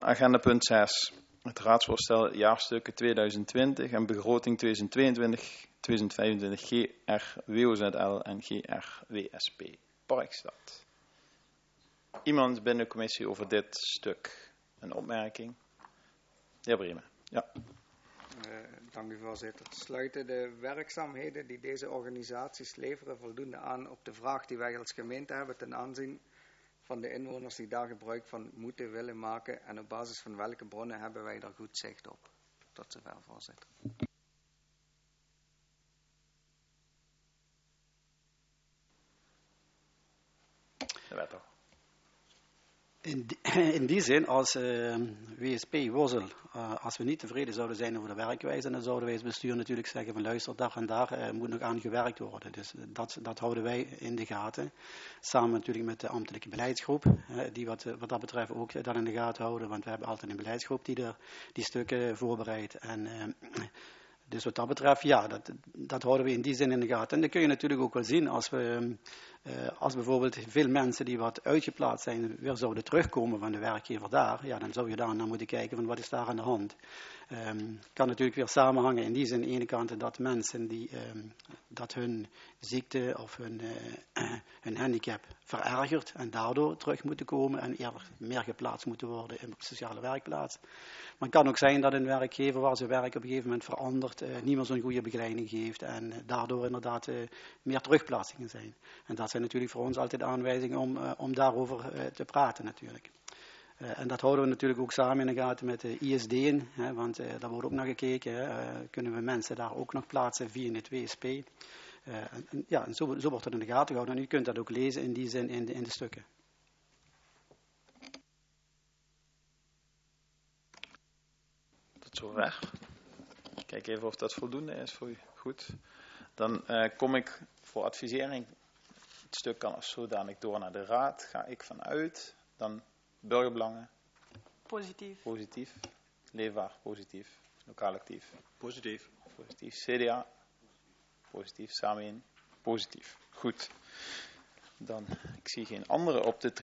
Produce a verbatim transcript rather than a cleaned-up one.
agenda punt zes. Het raadsvoorstel jaarstukken tweeduizend twintig en begroting tweeduizend tweeëntwintig tweeduizend vijfentwintig G R W O Z L en G R W S P Parkstad. Iemand binnen de commissie over dit stuk? Een opmerking? De heer Bremen. Ja. Uh, dank u, voorzitter. Sluiten de werkzaamheden die deze organisaties leveren voldoende aan op de vraag die wij als gemeente hebben ten aanzien van de inwoners die daar gebruik van moeten willen maken en op basis van welke bronnen hebben wij daar goed zicht op? Tot zover, voorzitter. De wethouder. In die, in die zin, als uh, W S P Wozel, uh, als we niet tevreden zouden zijn over de werkwijze, dan zouden wij als bestuur natuurlijk zeggen van luister, daar en daar uh, moet nog aan gewerkt worden. Dus uh, dat, dat houden wij in de gaten. Samen natuurlijk met de ambtelijke beleidsgroep, uh, die wat, uh, wat dat betreft ook uh, dat in de gaten houden, want we hebben altijd een beleidsgroep die er die stukken voorbereidt. En uh, dus wat dat betreft, ja, dat, dat houden we in die zin in de gaten. En dat kun je natuurlijk ook wel zien als we, uh, als bijvoorbeeld veel mensen die wat uitgeplaatst zijn weer zouden terugkomen van de werkgever daar, ja, dan zou je daar naar moeten kijken van wat is daar aan de hand. Um, kan natuurlijk weer samenhangen in die zin, aan de ene kant dat mensen die, um, dat hun ziekte of hun, uh, hun handicap verergert en daardoor terug moeten komen en eerder meer geplaatst moeten worden in de sociale werkplaats. Maar het kan ook zijn dat een werkgever waar ze werken op een gegeven moment verandert, uh, niet meer zo'n goede begeleiding geeft en uh, daardoor inderdaad uh, meer terugplaatsingen zijn. En dat zijn natuurlijk voor ons altijd aanwijzingen om, uh, om daarover uh, te praten natuurlijk. Uh, en dat houden we natuurlijk ook samen in de gaten met de I S D'en, hè, want uh, daar wordt ook naar gekeken. Hè, uh, kunnen we mensen daar ook nog plaatsen via het W S P? Uh, en, en, ja, en zo, zo wordt het in de gaten gehouden. En u kunt dat ook lezen in die zin in de, in de stukken. Tot zover. Kijk even of dat voldoende is voor u. Goed. Dan uh, kom ik voor advisering. Het stuk kan als zodanig door naar de raad. Ga ik vanuit. Dan burgerbelangen. Positief. Positief. Leefbaar. Positief. Lokaal actief. Positief. Positief. C D A. Positief. Samen in. Positief. Goed. Dan, ik zie geen andere op de